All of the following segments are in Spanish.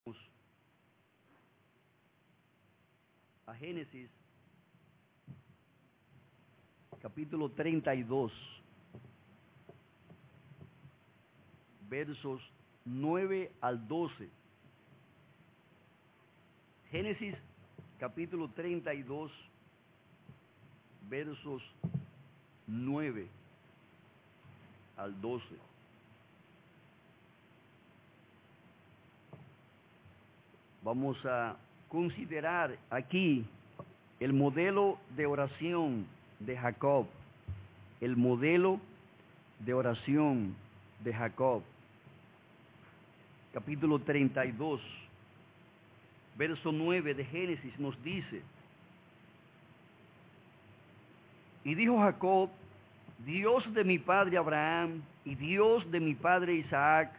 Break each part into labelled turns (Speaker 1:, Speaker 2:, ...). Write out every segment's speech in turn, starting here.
Speaker 1: A Génesis, capítulo 32, versos 9 al 12. Génesis, capítulo 32, versos 9 al 12. Vamos a considerar aquí el modelo de oración de Jacob. El modelo de oración de Jacob. Capítulo 32, verso 9 de Génesis nos dice: y dijo Jacob, Dios de mi padre Abraham y Dios de mi padre Isaac,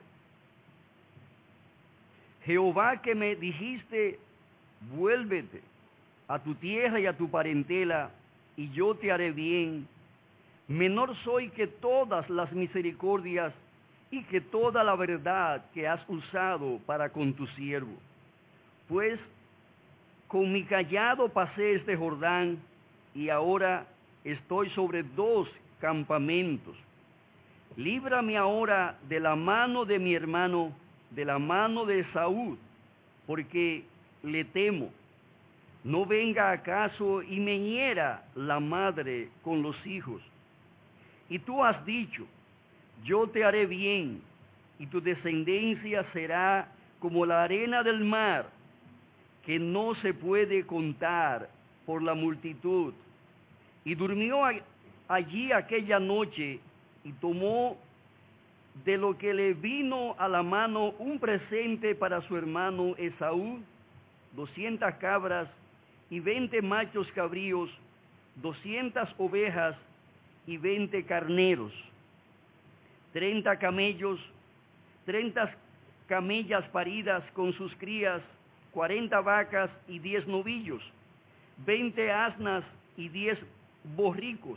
Speaker 1: Jehová que me dijiste, vuélvete a tu tierra y a tu parentela, y yo te haré bien. Menor soy que todas las misericordias y que toda la verdad que has usado para con tu siervo. Pues con mi cayado pasé este Jordán, y ahora estoy sobre 2 campamentos. Líbrame ahora de la mano de mi hermano, de la mano de Esaú, porque le temo. No venga acaso y me hiera la madre con los hijos. Y tú has dicho, yo te haré bien, y tu descendencia será como la arena del mar, que no se puede contar por la multitud. Y durmió allí aquella noche, y tomó de lo que le vino a la mano un presente para su hermano Esaú, 200 cabras y 20 machos cabríos, 200 ovejas y 20 carneros, 30 camellos, 30 camellas paridas con sus crías, 40 vacas y 10 novillos, 20 asnas y 10 borricos,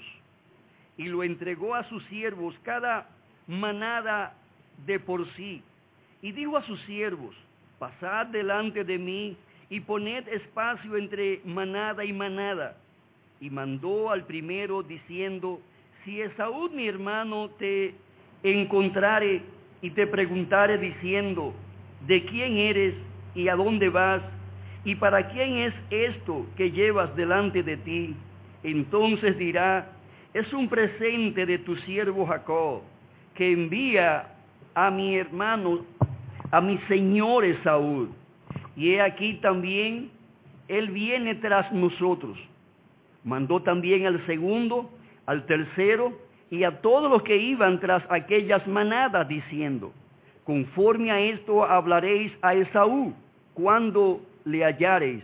Speaker 1: y lo entregó a sus siervos cada manada de por sí. Y dijo a sus siervos, pasad delante de mí y poned espacio entre manada y manada. Y mandó al primero diciendo, si Esaú mi hermano te encontrare y te preguntare diciendo, ¿de quién eres y a dónde vas? ¿Y para quién es esto que llevas delante de ti? Entonces dirá, es un presente de tu siervo Jacob, que envía a mi hermano, a mi señor Esaú. Y he aquí también, él viene tras nosotros. Mandó también al segundo, al tercero, y a todos los que iban tras aquellas manadas, diciendo, conforme a esto hablaréis a Esaú, cuando le hallareis.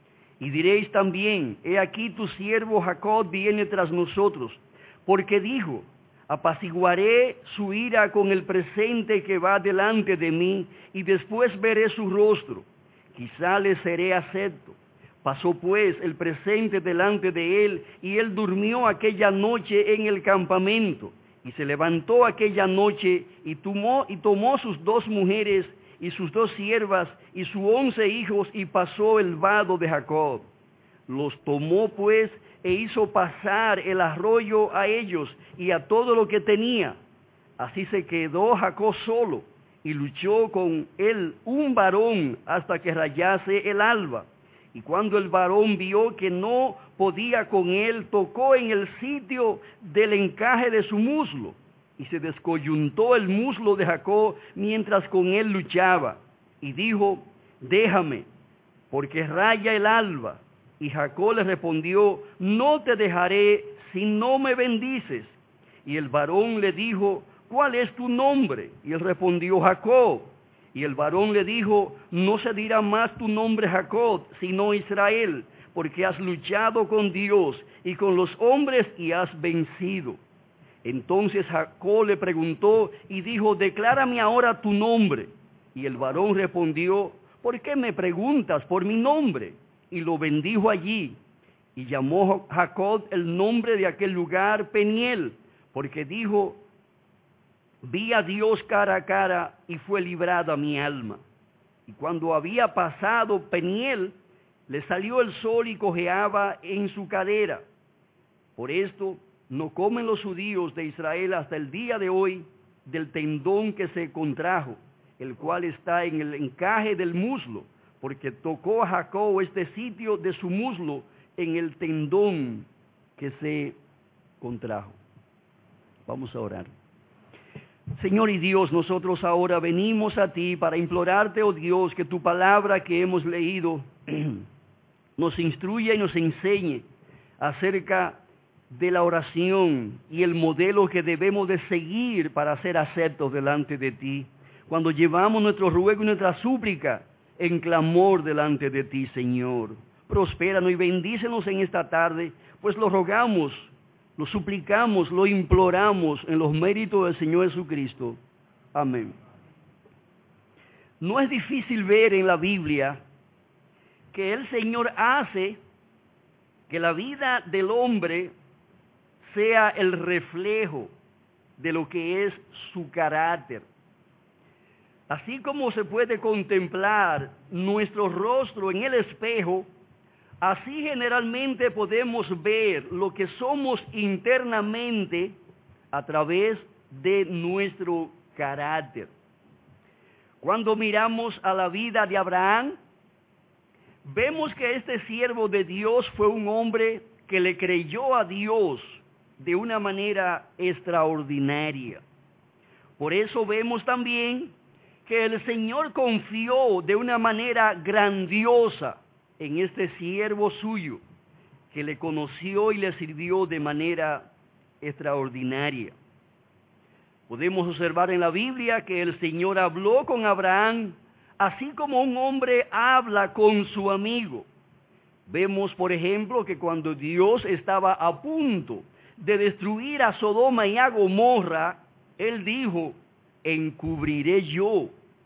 Speaker 1: Y diréis también, he aquí tu siervo Jacob viene tras nosotros, porque dijo, apaciguaré su ira con el presente que va delante de mí, y después veré su rostro, quizá le seré acepto. Pasó pues el presente delante de él, y él durmió aquella noche en el campamento, y se levantó aquella noche, y tomó sus 2 mujeres, y sus 2 siervas, y sus 11 hijos, y pasó el vado de Jacob. Los tomó pues, e hizo pasar el arroyo a ellos, y a todo lo que tenía. Así se quedó Jacob solo, y luchó con él un varón hasta que rayase el alba. Y cuando el varón vio que no podía con él, tocó en el sitio del encaje de su muslo, y se descoyuntó el muslo de Jacob mientras con él luchaba. Y dijo, déjame, porque raya el alba. Y Jacob le respondió, no te dejaré si no me bendices. Y el varón le dijo, ¿cuál es tu nombre? Y él respondió, Jacob. Y el varón le dijo, no se dirá más tu nombre Jacob, sino Israel, porque has luchado con Dios y con los hombres y has vencido. Entonces Jacob le preguntó y dijo, declárame ahora tu nombre. Y el varón respondió, ¿por qué me preguntas por mi nombre? Y lo bendijo allí. Y llamó Jacob el nombre de aquel lugar Peniel, porque dijo, vi a Dios cara a cara y fue librada mi alma. Y cuando había pasado Peniel, le salió el sol y cojeaba en su cadera. Por esto no comen los judíos de Israel hasta el día de hoy del tendón que se contrajo, el cual está en el encaje del muslo, porque tocó a Jacob este sitio de su muslo en el tendón que se contrajo. Vamos a orar. Señor y Dios, nosotros ahora venimos a ti para implorarte, oh Dios, que tu palabra que hemos leído nos instruya y nos enseñe acerca de la oración y el modelo que debemos de seguir para ser aceptos delante de ti, cuando llevamos nuestro ruego y nuestra súplica en clamor delante de ti, Señor. Prospéranos y bendícenos en esta tarde, pues lo rogamos, lo suplicamos, lo imploramos en los méritos del Señor Jesucristo. Amén. No es difícil ver en la Biblia que el Señor hace que la vida del hombre sea el reflejo de lo que es su carácter. Así como se puede contemplar nuestro rostro en el espejo, así generalmente podemos ver lo que somos internamente a través de nuestro carácter. Cuando miramos a la vida de Abraham, vemos que este siervo de Dios fue un hombre que le creyó a Dios de una manera extraordinaria. Por eso vemos también que el Señor confió de una manera grandiosa en este siervo suyo, que le conoció y le sirvió de manera extraordinaria. Podemos observar en la Biblia que el Señor habló con Abraham, así como un hombre habla con su amigo. Vemos, por ejemplo, que cuando Dios estaba a punto de destruir a Sodoma y a Gomorra, Él dijo: encubriré yo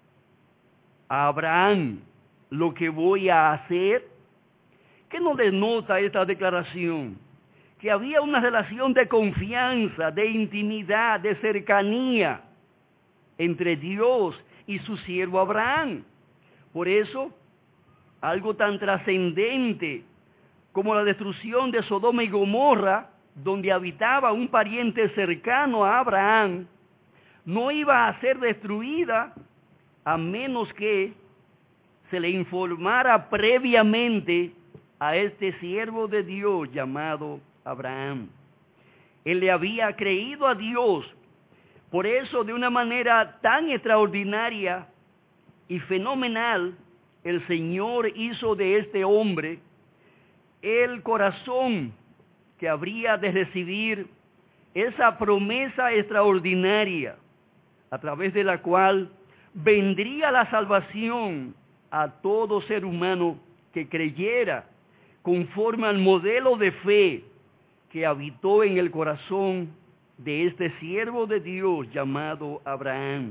Speaker 1: a Abraham lo que voy a hacer. ¿Qué nos denota esta declaración? Que había una relación de confianza, de intimidad, de cercanía entre Dios y su siervo Abraham. Por eso, algo tan trascendente como la destrucción de Sodoma y Gomorra, donde habitaba un pariente cercano a Abraham, no iba a ser destruida a menos que se le informara previamente a este siervo de Dios llamado Abraham. Él le había creído a Dios. Por eso, de una manera tan extraordinaria y fenomenal, el Señor hizo de este hombre el corazón que habría de recibir esa promesa extraordinaria, a través de la cual vendría la salvación a todo ser humano que creyera conforme al modelo de fe que habitó en el corazón de este siervo de Dios llamado Abraham.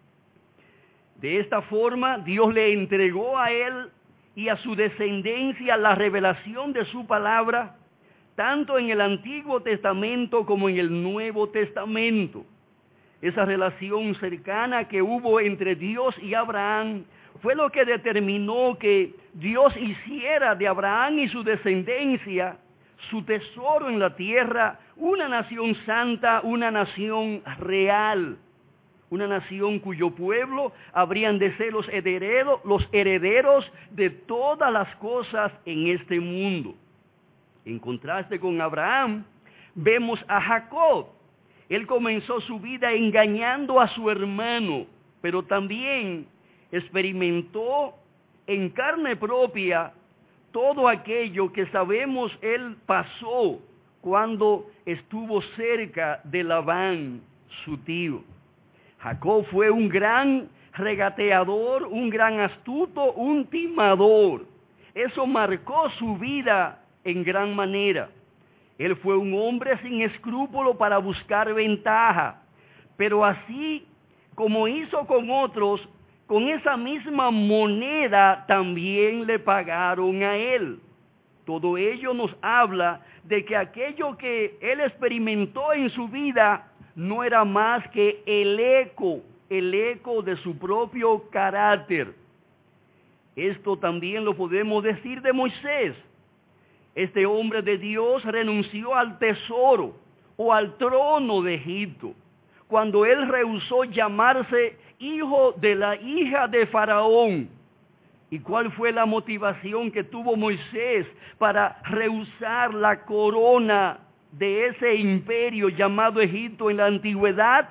Speaker 1: De esta forma, Dios le entregó a él y a su descendencia la revelación de su palabra, tanto en el Antiguo Testamento como en el Nuevo Testamento. Esa relación cercana que hubo entre Dios y Abraham fue lo que determinó que Dios hiciera de Abraham y su descendencia su tesoro en la tierra, una nación santa, una nación real, una nación cuyo pueblo habrían de ser los herederos de todas las cosas en este mundo. En contraste con Abraham, vemos a Jacob. Él comenzó su vida engañando a su hermano, pero también experimentó en carne propia todo aquello que sabemos él pasó cuando estuvo cerca de Labán, su tío. Jacob fue un gran regateador, un gran astuto, un timador. Eso marcó su vida en gran manera. Él fue un hombre sin escrúpulo para buscar ventaja, pero así como hizo con otros, con esa misma moneda también le pagaron a él. Todo ello nos habla de que aquello que él experimentó en su vida no era más que el eco de su propio carácter. Esto también lo podemos decir de Moisés. Este hombre de Dios renunció al tesoro o al trono de Egipto, cuando él rehusó llamarse hijo de la hija de Faraón. ¿Y cuál fue la motivación que tuvo Moisés para rehusar la corona de ese imperio llamado Egipto en la antigüedad?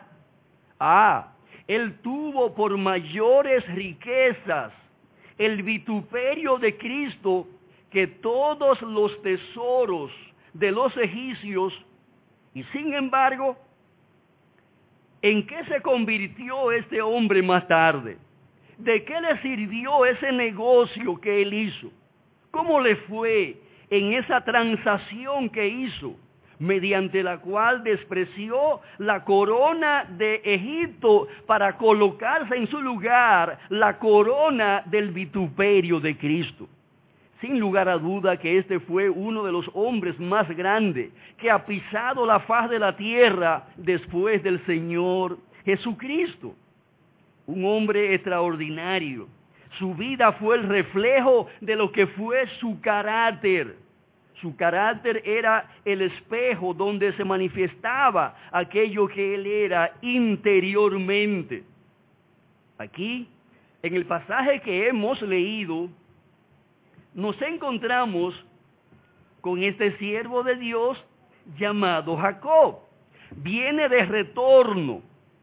Speaker 1: Él tuvo por mayores riquezas el vituperio de Cristo que todos los tesoros de los egipcios. Y sin embargo, ¿en qué se convirtió este hombre más tarde? ¿De qué le sirvió ese negocio que él hizo? ¿Cómo le fue en esa transacción que hizo, mediante la cual despreció la corona de Egipto para colocarse en su lugar la corona del vituperio de Cristo? Sin lugar a duda que este fue uno de los hombres más grandes que ha pisado la faz de la tierra después del Señor Jesucristo. Un hombre extraordinario. Su vida fue el reflejo de lo que fue su carácter. Su carácter era el espejo donde se manifestaba aquello que él era interiormente. Aquí, en el pasaje que hemos leído, nos encontramos con este siervo de Dios llamado Jacob. Viene de retorno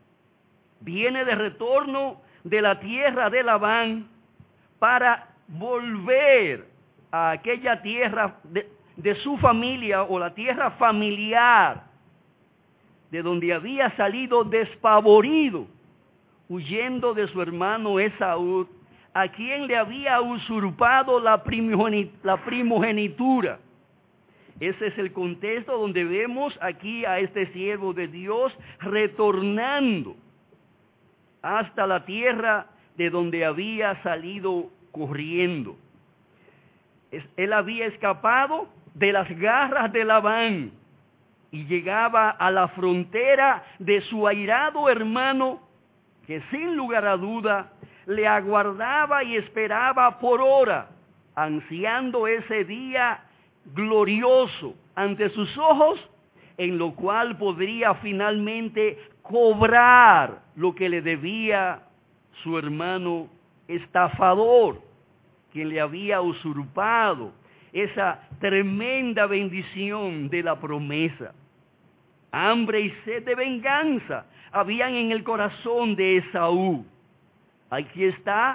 Speaker 1: de la tierra de Labán para volver a aquella tierra de su familia, o la tierra familiar, de donde había salido despavorido, huyendo de su hermano Esaú, a quien le había usurpado la primogenitura. Ese es el contexto donde vemos aquí a este siervo de Dios retornando hasta la tierra de donde había salido corriendo. Él había escapado de las garras de Labán y llegaba a la frontera de su airado hermano, que sin lugar a duda le aguardaba y esperaba por hora, ansiando ese día glorioso ante sus ojos, en lo cual podría finalmente cobrar lo que le debía su hermano estafador, quien le había usurpado esa tremenda bendición de la promesa. Hambre y sed de venganza habían en el corazón de Esaú. Aquí está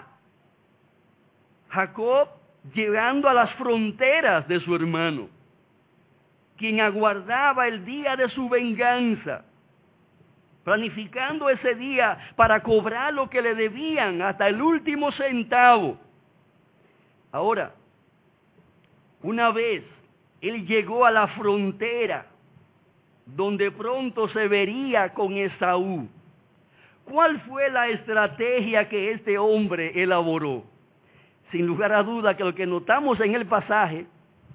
Speaker 1: Jacob llegando a las fronteras de su hermano, quien aguardaba el día de su venganza, planificando ese día para cobrar lo que le debían hasta el último centavo. Ahora, una vez él llegó a la frontera, donde pronto se vería con Esaú, ¿cuál fue la estrategia que este hombre elaboró? Sin lugar a duda que lo que notamos en el pasaje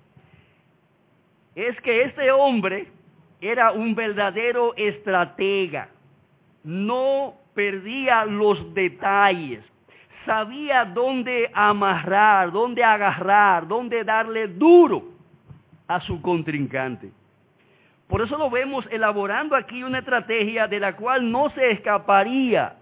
Speaker 1: es que este hombre era un verdadero estratega. No perdía los detalles. Sabía dónde amarrar, dónde agarrar, dónde darle duro a su contrincante. Por eso lo vemos elaborando aquí una estrategia de la cual no se escaparía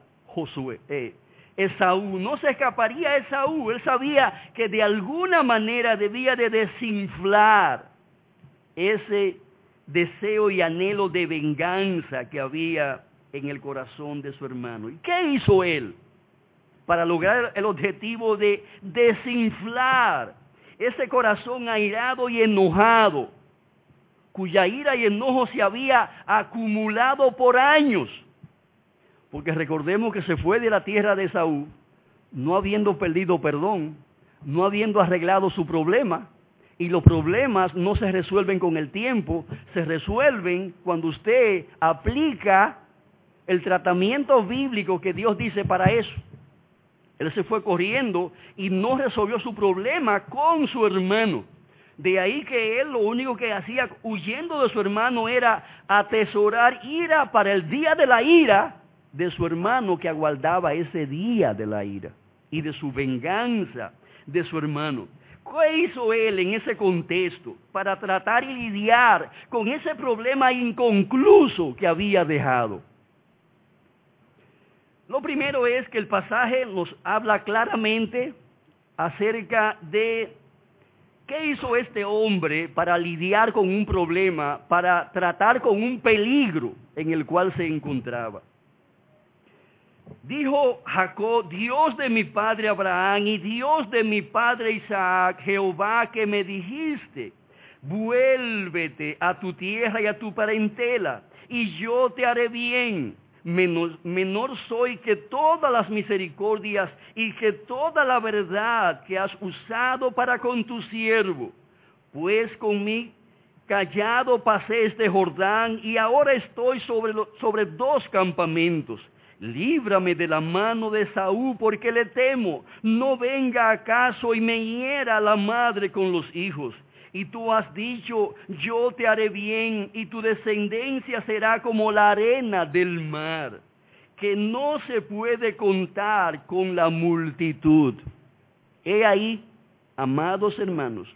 Speaker 1: Esaú. No se escaparía Esaú. Él sabía que de alguna manera debía de desinflar ese deseo y anhelo de venganza que había en el corazón de su hermano. ¿Y qué hizo él para lograr el objetivo de desinflar ese corazón airado y enojado, cuya ira y enojo se había acumulado por años? Porque recordemos que se fue de la tierra de Esaú, no habiendo perdido perdón, no habiendo arreglado su problema. Y los problemas no se resuelven con el tiempo, se resuelven cuando usted aplica el tratamiento bíblico que Dios dice para eso. Él se fue corriendo y no resolvió su problema con su hermano. De ahí que él lo único que hacía huyendo de su hermano era atesorar ira para el día de la ira de su hermano, que aguardaba ese día de la ira y de su venganza, de su hermano. ¿Qué hizo él en ese contexto para tratar y lidiar con ese problema inconcluso que había dejado? Lo primero es que el pasaje nos habla claramente acerca de qué hizo este hombre para lidiar con un problema, para tratar con un peligro en el cual se encontraba. Dijo Jacob: Dios de mi padre Abraham y Dios de mi padre Isaac, Jehová que me dijiste, vuélvete a tu tierra y a tu parentela, y yo te haré bien. Menor soy que todas las misericordias y que toda la verdad que has usado para con tu siervo. Pues con mi callado pasé este Jordán y ahora estoy sobre 2 campamentos. Líbrame de la mano de Saúl, porque le temo. No venga acaso y me hiera la madre con los hijos. Y tú has dicho: yo te haré bien, y tu descendencia será como la arena del mar, que no se puede contar con la multitud. He ahí, amados hermanos,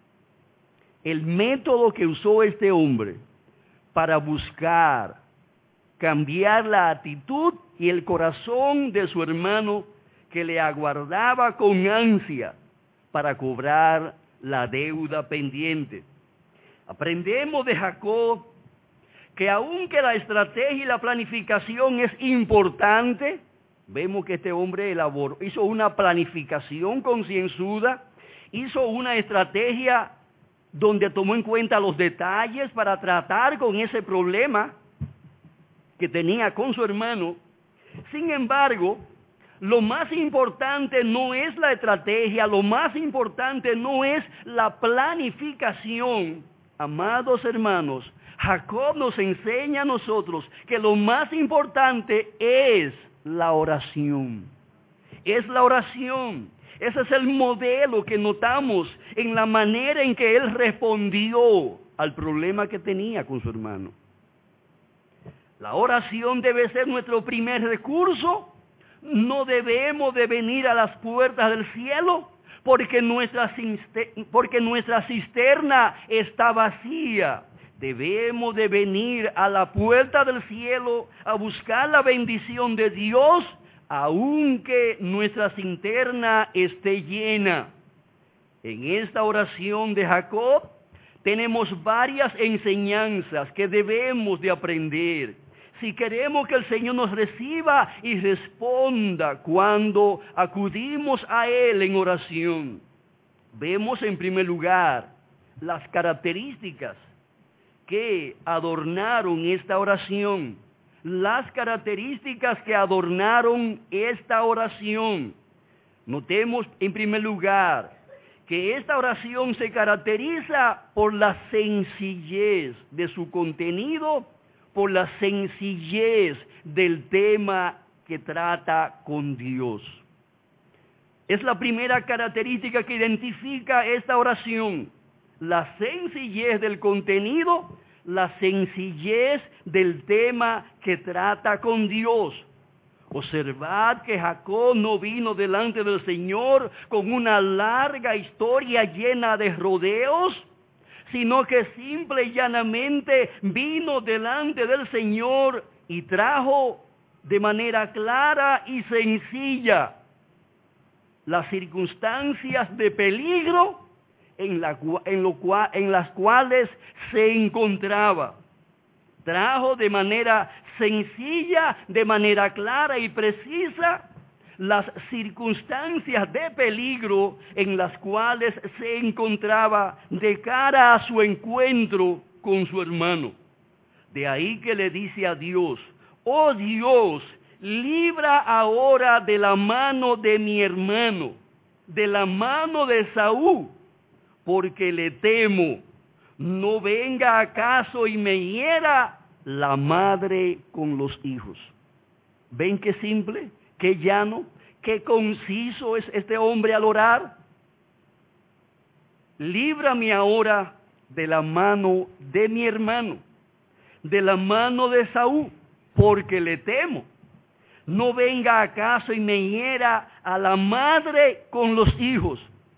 Speaker 1: el método que usó este hombre para buscar cambiar la actitud y el corazón de su hermano, que le aguardaba con ansia para cobrar la deuda pendiente. Aprendemos de Jacob que aunque la estrategia y la planificación es importante, vemos que este hombre hizo una planificación concienzuda, hizo una estrategia donde tomó en cuenta los detalles para tratar con ese problema que tenía con su hermano. Sin embargo, lo más importante no es la estrategia, lo más importante no es la planificación. Amados hermanos, Jacob nos enseña a nosotros que lo más importante es la oración. Es la oración. Ese es el modelo que notamos en la manera en que él respondió al problema que tenía con su hermano. La oración debe ser nuestro primer recurso. No debemos de venir a las puertas del cielo porque nuestra cisterna está vacía. Debemos de venir a la puerta del cielo a buscar la bendición de Dios, aunque nuestra cisterna esté llena. En esta oración de Jacob tenemos varias enseñanzas que debemos de aprender si queremos que el Señor nos reciba y responda cuando acudimos a Él en oración. Vemos en primer lugar las características que adornaron esta oración. Las características que adornaron esta oración. Notemos en primer lugar que esta oración se caracteriza por la sencillez de su contenido, por la sencillez del tema que trata con Dios. Es la primera característica que identifica esta oración, la sencillez del contenido, la sencillez del tema que trata con Dios. Observad que Jacob no vino delante del Señor con una larga historia llena de rodeos, sino que simple y llanamente vino delante del Señor y trajo de manera clara y sencilla las circunstancias de peligro en las cuales se encontraba. Trajo de manera sencilla, de manera clara y precisa, las circunstancias de peligro en las cuales se encontraba de cara a su encuentro con su hermano. De ahí que le dice a Dios: oh Dios, libra ahora de la mano de mi hermano, de la mano de Saúl, porque le temo. No venga acaso y me hiera la madre con los hijos. ¿Ven qué simple? Qué llano, qué conciso es este hombre al orar. Líbrame ahora de la mano de mi hermano, de la mano de Saúl, porque le temo. No venga acaso y me hiera a la madre con los hijos.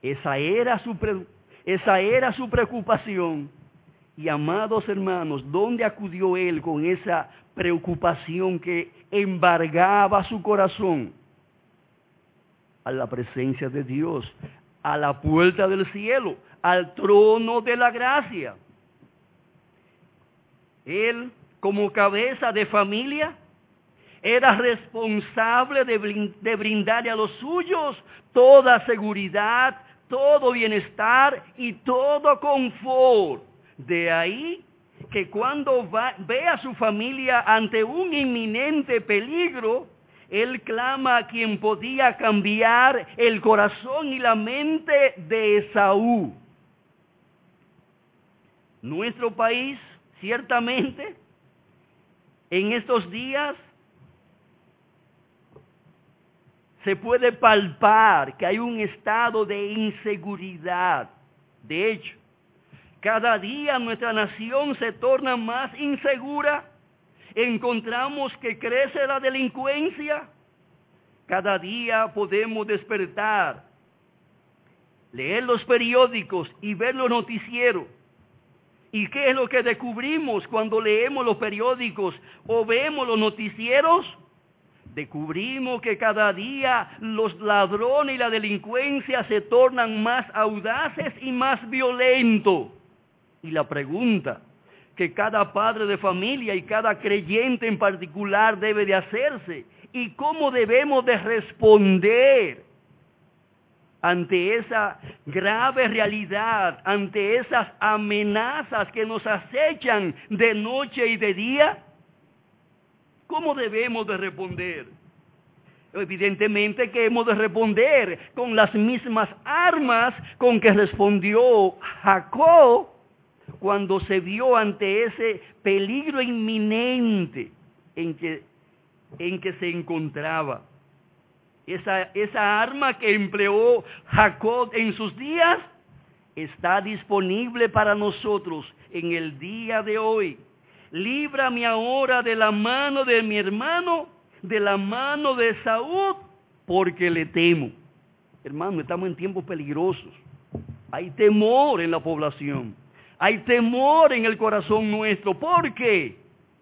Speaker 1: Esa era su preocupación. Y amados hermanos, ¿dónde acudió él con esa preocupación que embargaba su corazón? A la presencia de Dios, a la puerta del cielo, al trono de la gracia. Él, como cabeza de familia, era responsable de brindarle a los suyos toda seguridad, todo bienestar y todo confort. De ahí que cuando ve a su familia ante un inminente peligro, él clama a quien podía cambiar el corazón y la mente de Esaú. Nuestro país, ciertamente, en estos días, se puede palpar que hay un estado de inseguridad. De hecho, cada día nuestra nación se torna más insegura. Encontramos que crece la delincuencia. Cada día podemos despertar, leer los periódicos y ver los noticieros. ¿Y qué es lo que descubrimos cuando leemos los periódicos o vemos los noticieros? Descubrimos que cada día los ladrones y la delincuencia se tornan más audaces y más violentos. Y la pregunta que cada padre de familia y cada creyente en particular debe de hacerse, ¿y cómo debemos de responder ante esa grave realidad, ante esas amenazas que nos acechan de noche y de día? ¿Cómo debemos de responder? Evidentemente que hemos de responder con las mismas armas con que respondió Jacob cuando se vio ante ese peligro inminente en que se encontraba. Esa arma que empleó Jacob en sus días está disponible para nosotros en el día de hoy. Líbrame ahora de la mano de mi hermano, de la mano de Esaú, porque le temo. Hermano, estamos en tiempos peligrosos. Hay temor en la población. Hay temor en el corazón nuestro. ¿Por qué?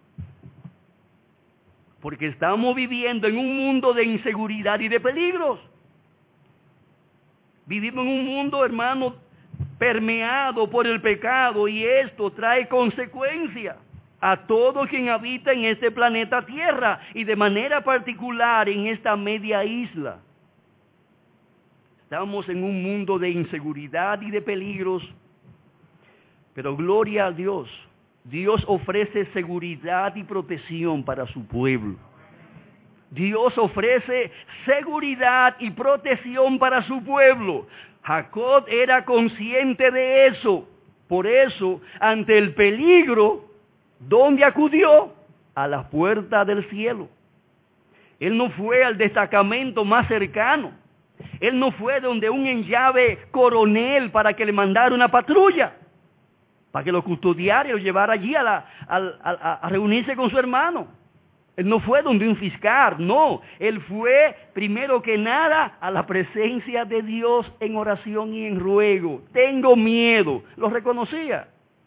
Speaker 1: Porque estamos viviendo en un mundo de inseguridad y de peligros. Vivimos en un mundo, hermano, permeado por el pecado, y esto trae consecuencias a todo quien habita en este planeta Tierra y de manera particular en esta media isla. Estamos en un mundo de inseguridad y de peligros, pero gloria a Dios. Dios ofrece seguridad y protección para su pueblo. Dios ofrece seguridad y protección para su pueblo. Jacob era consciente de eso. Por eso, ante el peligro, ¿dónde acudió? A la puerta del cielo. Él no fue al destacamento más cercano. Él no fue donde un enllave coronel para que le mandara una patrulla, para que lo custodiara y lo llevara allí a reunirse con su hermano. Él no fue donde un fiscal, no. Él fue, primero que nada, a la presencia de Dios en oración y en ruego. Tengo miedo. Lo reconocía.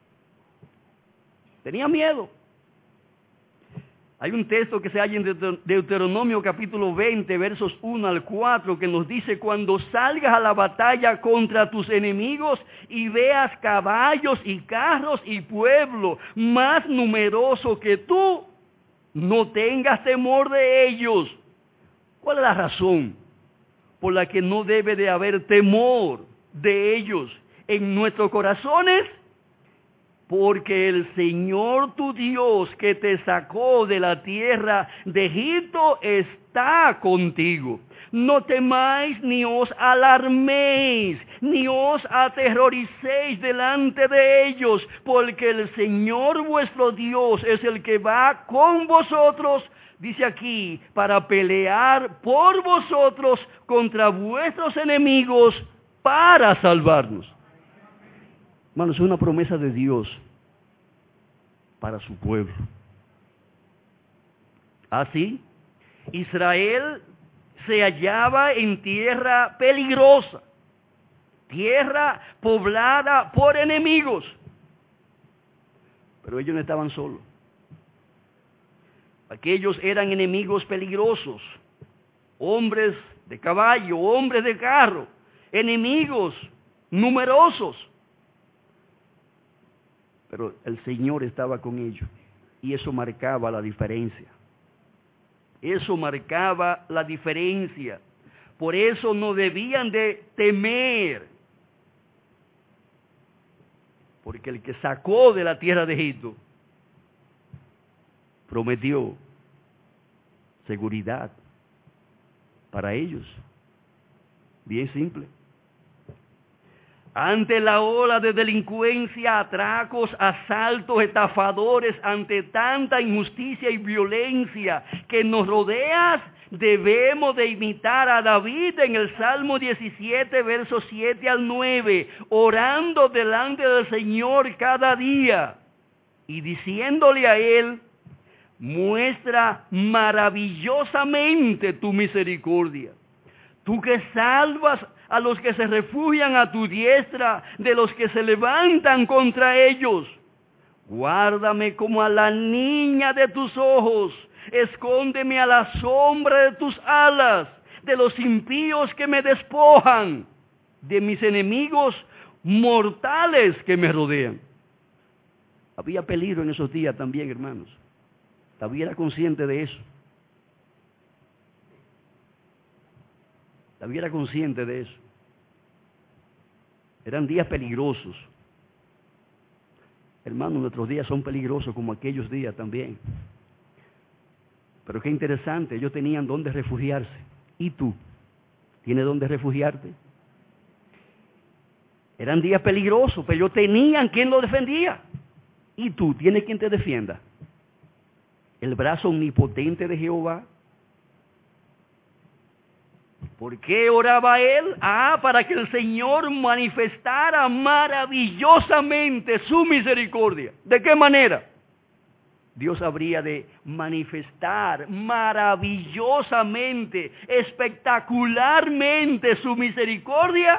Speaker 1: Tenía miedo. Hay un texto que se halla en Deuteronomio capítulo 20, versos 1 al 4, que nos dice: cuando salgas a la batalla contra tus enemigos y veas caballos y carros y pueblo más numeroso que tú, no tengas temor de ellos. ¿Cuál es la razón por la que no debe de haber temor de ellos en nuestros corazones? Porque el Señor tu Dios, que te sacó de la tierra de Egipto, está contigo. No temáis ni os alarméis, ni os aterroricéis delante de ellos, porque el Señor vuestro Dios es el que va con vosotros, dice aquí, para pelear por vosotros contra vuestros enemigos, para salvarnos. Hermanos, es una promesa de Dios para su pueblo. Así, Israel se hallaba en tierra peligrosa, tierra poblada por enemigos. Pero ellos no estaban solos. Aquellos eran enemigos peligrosos, hombres de caballo, hombres de carro, enemigos numerosos. Pero el Señor estaba con ellos y eso marcaba la diferencia. Eso marcaba la diferencia. Por eso no debían de temer. Porque el que sacó de la tierra de Egipto prometió seguridad para ellos. Bien simple. Ante la ola de delincuencia, atracos, asaltos, estafadores, ante tanta injusticia y violencia que nos rodea, debemos de imitar a David en el Salmo 17, versos 7 al 9, orando delante del Señor cada día y diciéndole a Él: muestra maravillosamente tu misericordia. Tú que salvas a los que se refugian a tu diestra, de los que se levantan contra ellos. Guárdame como a la niña de tus ojos. Escóndeme a la sombra de tus alas, de los impíos que me despojan, de mis enemigos mortales que me rodean. Había peligro en esos días también, hermanos. David era consciente de eso. David era consciente de eso. Eran días peligrosos. Hermanos, nuestros días son peligrosos como aquellos días también. Pero qué interesante, ellos tenían dónde refugiarse. ¿Y tú? ¿Tienes dónde refugiarte? Eran días peligrosos, pero ellos tenían quien los defendía. ¿Y tú? ¿Tienes quien te defienda? El brazo omnipotente de Jehová. ¿Por qué oraba él? Para que el Señor manifestara maravillosamente su misericordia. ¿De qué manera? Dios habría de manifestar maravillosamente, espectacularmente su misericordia,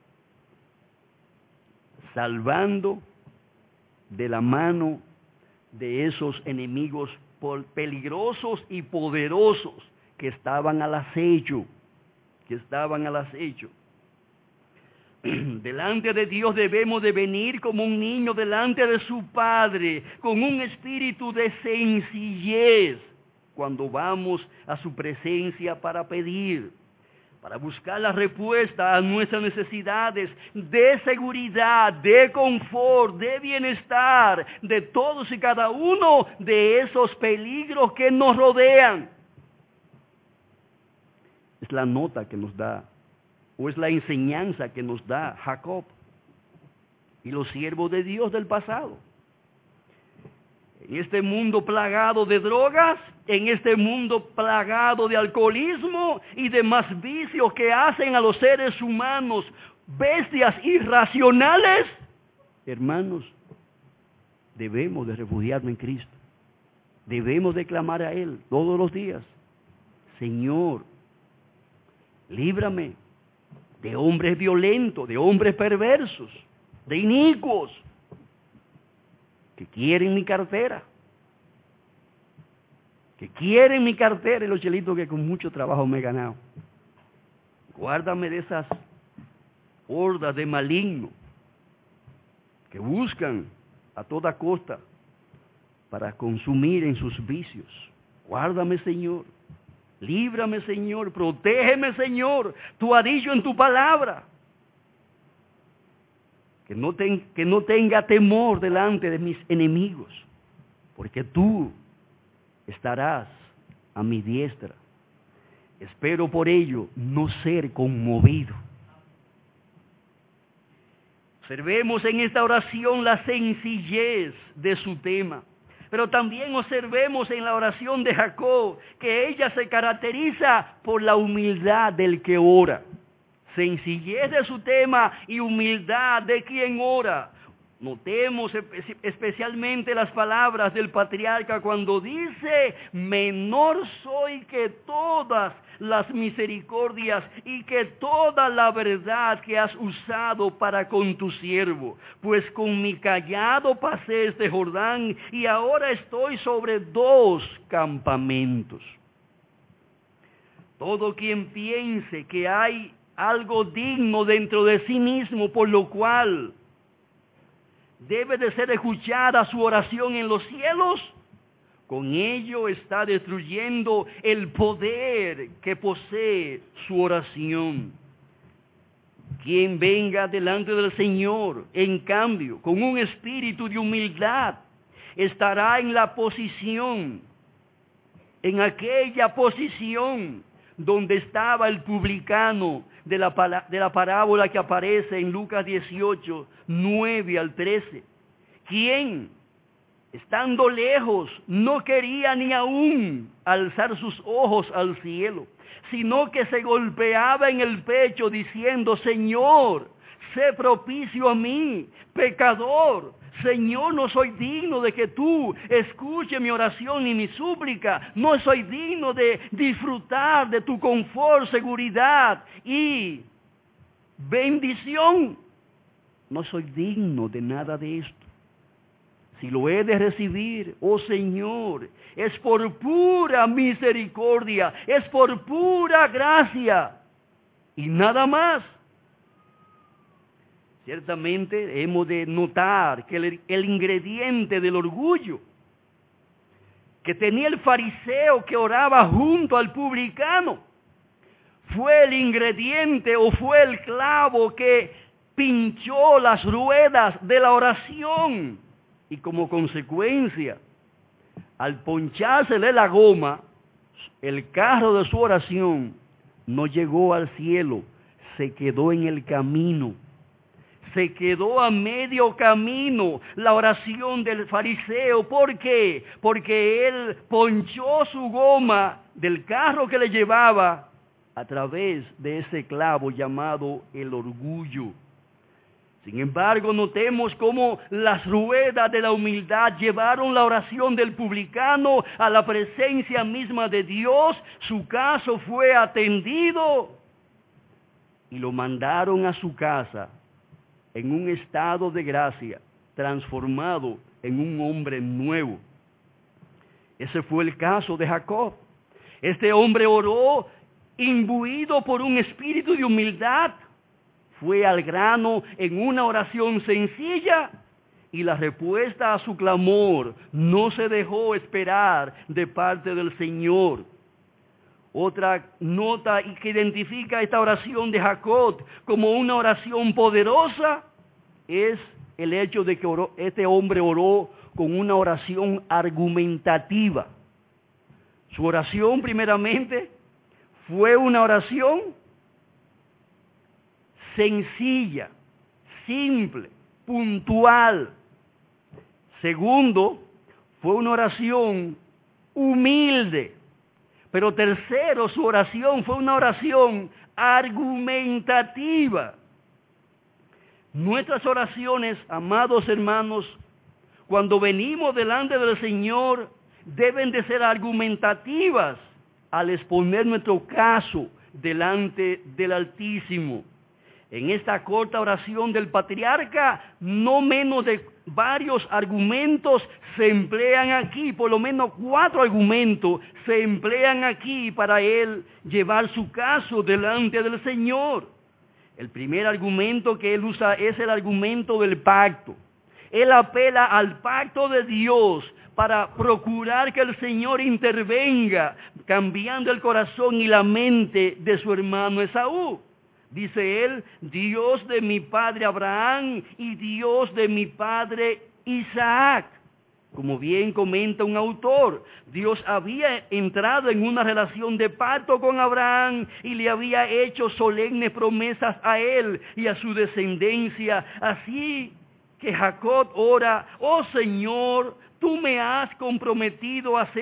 Speaker 1: salvando de la mano de esos enemigos peligrosos y poderosos que estaban al acecho. Delante de Dios debemos de venir como un niño delante de su Padre, con un espíritu de sencillez, cuando vamos a su presencia para pedir, para buscar la respuesta a nuestras necesidades de seguridad, de confort, de bienestar, de todos y cada uno de esos peligros que nos rodean. Es la nota que nos da, o es la enseñanza que nos da Jacob y los siervos de Dios del pasado. En este mundo plagado de drogas, en este mundo plagado de alcoholismo y demás vicios que hacen a los seres humanos bestias irracionales, hermanos, debemos de refugiarnos en Cristo. Debemos de clamar a Él todos los días: Señor, líbrame de hombres violentos, de hombres perversos, de inicuos, que quieren mi cartera. Y los chelitos que con mucho trabajo me he ganado. Guárdame de esas hordas de malignos que buscan a toda costa para consumir en sus vicios. Guárdame, Señor. Líbrame, Señor. Protégeme, Señor. Tú has dicho en tu palabra que no tenga temor delante de mis enemigos, porque tú estarás a mi diestra. Espero por ello no ser conmovido. Observemos en esta oración la sencillez de su tema. Pero también observemos en la oración de Jacob que ella se caracteriza por la humildad del que ora. Sencillez de su tema y humildad de quien ora. Notemos especialmente las palabras del patriarca cuando dice, menor soy que todas las misericordias y que toda la verdad que has usado para con tu siervo. Pues con mi cayado pasé este Jordán y ahora estoy sobre 2 campamentos. Todo quien piense que hay algo digno dentro de sí mismo, por lo cual debe de ser escuchada su oración en los cielos, con ello está destruyendo el poder que posee su oración. Quien venga delante del Señor, en cambio, con un espíritu de humildad, estará en la posición, en aquella posición donde estaba el publicano de la parábola que aparece en Lucas 18, 9 al 13. Quien, estando lejos, no quería ni aún alzar sus ojos al cielo, sino que se golpeaba en el pecho diciendo, Señor, sé propicio a mí, pecador. Señor, no soy digno de que tú escuches mi oración y mi súplica. No soy digno de disfrutar de tu confort, seguridad y bendición. No soy digno de nada de esto. Si lo he de recibir, oh Señor, es por pura misericordia, es por pura gracia y nada más. Ciertamente hemos de notar que el ingrediente del orgullo que tenía el fariseo que oraba junto al publicano fue el ingrediente o fue el clavo que pinchó las ruedas de la oración y como consecuencia, al ponchársele la goma, el carro de su oración no llegó al cielo, se quedó en el camino. Se quedó a medio camino la oración del fariseo. ¿Por qué? Porque él ponchó su goma del carro que le llevaba a través de ese clavo llamado el orgullo. Sin embargo, notemos cómo las ruedas de la humildad llevaron la oración del publicano a la presencia misma de Dios. Su caso fue atendido y lo mandaron a su casa en un estado de gracia, transformado en un hombre nuevo. Ese fue el caso de Jacob. Este hombre oró imbuido por un espíritu de humildad. Fue al grano en una oración sencilla y la respuesta a su clamor no se dejó esperar de parte del Señor. Otra nota que identifica esta oración de Jacob como una oración poderosa es el hecho de que este hombre oró con una oración argumentativa. Su oración, primeramente, fue una oración sencilla, simple, puntual. Segundo, fue una oración humilde. Pero tercero, su oración fue una oración argumentativa. Nuestras oraciones, amados hermanos, cuando venimos delante del Señor, deben de ser argumentativas al exponer nuestro caso delante del Altísimo. En esta corta oración del patriarca, no menos de varios argumentos se emplean aquí, por lo menos 4 argumentos se emplean aquí para él llevar su caso delante del Señor. El primer argumento que él usa es el argumento del pacto. Él apela al pacto de Dios para procurar que el Señor intervenga, cambiando el corazón y la mente de su hermano Esaú. Dice él, Dios de mi padre Abraham y Dios de mi padre Isaac. Como bien comenta un autor, Dios había entrado en una relación de pacto con Abraham y le había hecho solemnes promesas a él y a su descendencia. Así que Jacob ora, oh Señor, tú te has comprometido a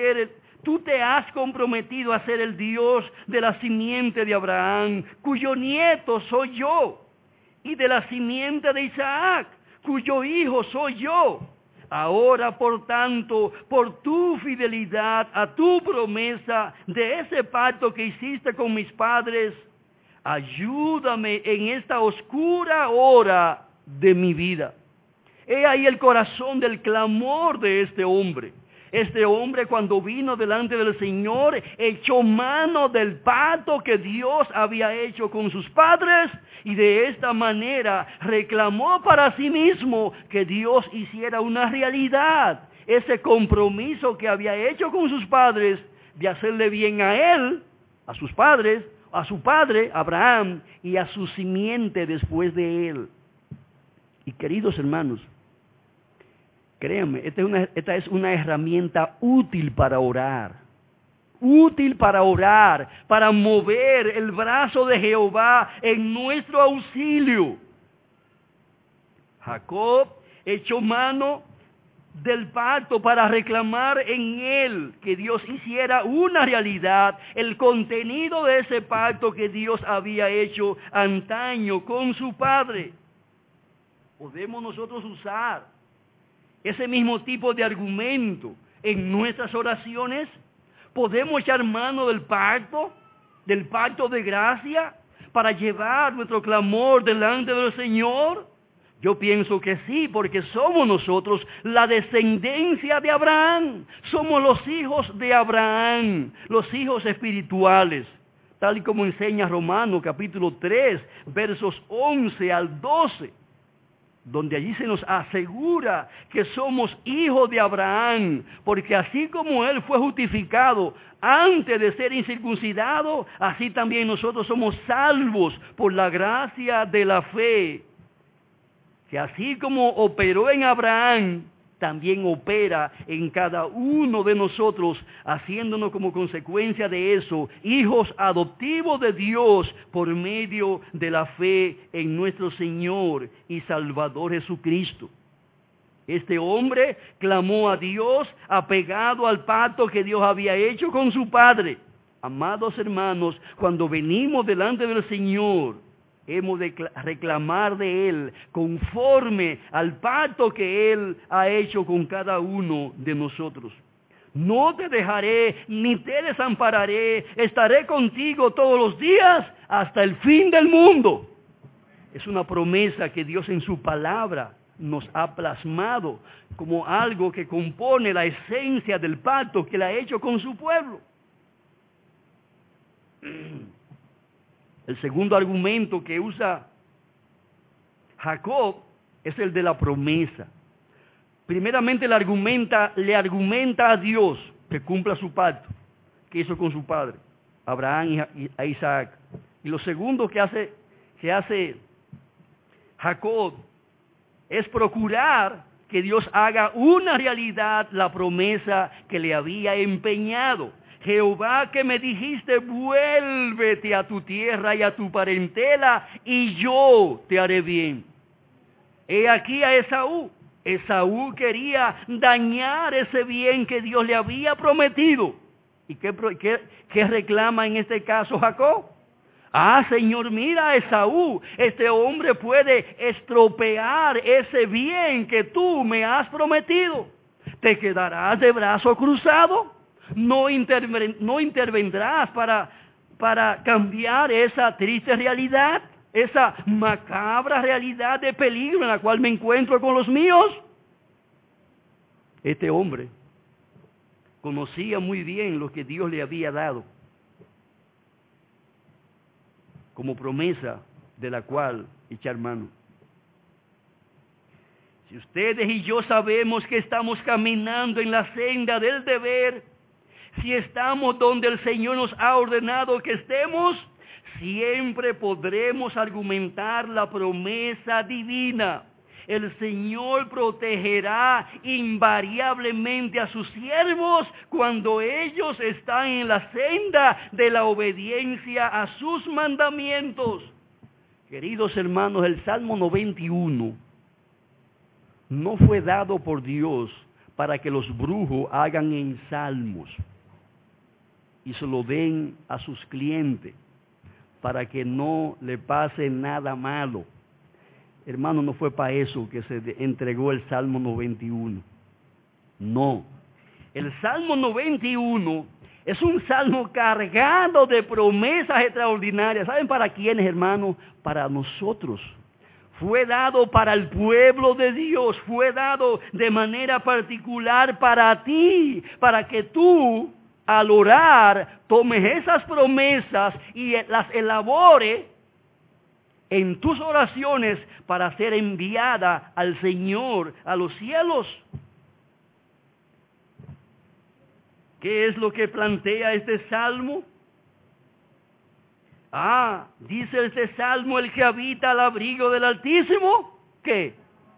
Speaker 1: ser el Dios de la simiente de Abraham, cuyo nieto soy yo, y de la simiente de Isaac, cuyo hijo soy yo. Ahora, por tanto, por tu fidelidad a tu promesa de ese pacto que hiciste con mis padres, ayúdame en esta oscura hora de mi vida. He ahí el corazón del clamor de este hombre. Este hombre, cuando vino delante del Señor, echó mano del pacto que Dios había hecho con sus padres y de esta manera reclamó para sí mismo que Dios hiciera una realidad ese compromiso que había hecho con sus padres de hacerle bien a él, a sus padres, a su padre Abraham y a su simiente después de él. Y queridos hermanos, créanme, esta es una herramienta útil para orar. Útil para orar, para mover el brazo de Jehová en nuestro auxilio. Jacob echó mano del pacto para reclamar en él que Dios hiciera una realidad el contenido de ese pacto que Dios había hecho antaño con su padre. Podemos nosotros usar ese mismo tipo de argumento en nuestras oraciones. Podemos echar mano del pacto de gracia, para llevar nuestro clamor delante del Señor. Yo pienso que sí, porque somos nosotros la descendencia de Abraham. Somos los hijos de Abraham, los hijos espirituales. Tal y como enseña Romanos capítulo 3, versos 11 al 12. Donde allí se nos asegura que somos hijos de Abraham, porque así como él fue justificado antes de ser incircuncidado, así también nosotros somos salvos por la gracia de la fe, que así como operó en Abraham, también opera en cada uno de nosotros, haciéndonos como consecuencia de eso, hijos adoptivos de Dios por medio de la fe en nuestro Señor y Salvador Jesucristo. Este hombre clamó a Dios apegado al pacto que Dios había hecho con su padre. Amados hermanos, cuando venimos delante del Señor, hemos de reclamar de Él conforme al pacto que Él ha hecho con cada uno de nosotros. No te dejaré ni te desampararé, estaré contigo todos los días hasta el fin del mundo. Es una promesa que Dios en su palabra nos ha plasmado como algo que compone la esencia del pacto que Él ha hecho con su pueblo. El segundo argumento que usa Jacob es el de la promesa. Primeramente le argumenta a Dios que cumpla su pacto que hizo con su padre, Abraham y a Isaac. Y lo segundo que hace Jacob es procurar que Dios haga una realidad la promesa que le había empeñado. Jehová, que me dijiste, vuélvete a tu tierra y a tu parentela, y yo te haré bien. He aquí a Esaú. Esaú quería dañar ese bien que Dios le había prometido. ¿Y qué reclama en este caso Jacob? Señor, mira a Esaú, este hombre puede estropear ese bien que tú me has prometido. ¿Te quedarás de brazo cruzado? No intervendrás para cambiar esa triste realidad, esa macabra realidad de peligro en la cual me encuentro con los míos. Este hombre conocía muy bien lo que Dios le había dado como promesa de la cual echar mano. Si ustedes y yo sabemos que estamos caminando en la senda del deber, si estamos donde el Señor nos ha ordenado que estemos, siempre podremos argumentar la promesa divina. El Señor protegerá invariablemente a sus siervos cuando ellos están en la senda de la obediencia a sus mandamientos. Queridos hermanos, el Salmo 91 no fue dado por Dios para que los brujos hagan en salmos y se lo den a sus clientes para que no le pase nada malo. Hermano, no fue para eso que se entregó el Salmo 91. No. El Salmo 91 es un salmo cargado de promesas extraordinarias. ¿Saben para quiénes, hermano? Para nosotros. Fue dado para el pueblo de Dios. Fue dado de manera particular para ti. Para que tú, al orar, tomes esas promesas y las elabores en tus oraciones para ser enviada al Señor, a los cielos. ¿Qué es lo que plantea este salmo? Dice este salmo: el que habita al abrigo del Altísimo, ¿qué?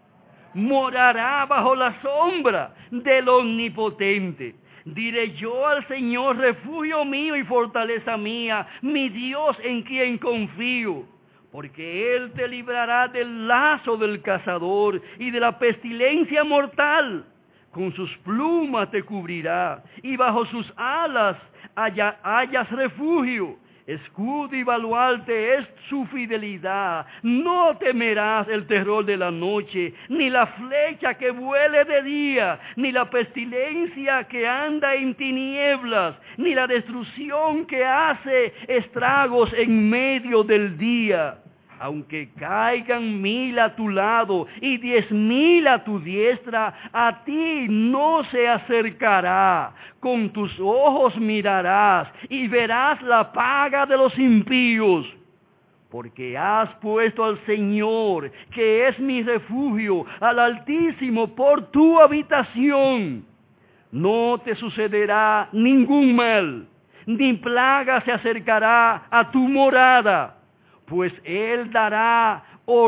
Speaker 1: Morará bajo la sombra del Omnipotente. Diré yo al Señor, refugio mío y fortaleza mía, mi Dios en quien confío. Porque Él te librará del lazo del cazador y de la pestilencia mortal. Con sus plumas te cubrirá, y bajo sus alas hallas refugio. Escudo y baluarte es su fidelidad. No temerás el terror de la noche, ni la flecha que vuele de día, ni la pestilencia que anda en tinieblas, ni la destrucción que hace estragos en medio del día. Aunque caigan 1000 a tu lado y 10,000 a tu diestra, a ti no se acercará. Con tus ojos mirarás y verás la paga de los impíos. Porque has puesto al Señor, que es mi refugio, al Altísimo por tu habitación. No te sucederá ningún mal, ni plaga se acercará a tu morada. Pues Él dará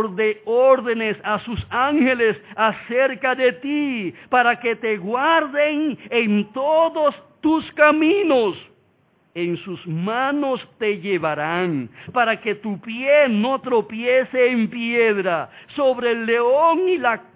Speaker 1: órdenes a sus ángeles acerca de ti, para que te guarden en todos tus caminos. En sus manos te llevarán, para que tu pie no tropiece en piedra. Sobre el león y la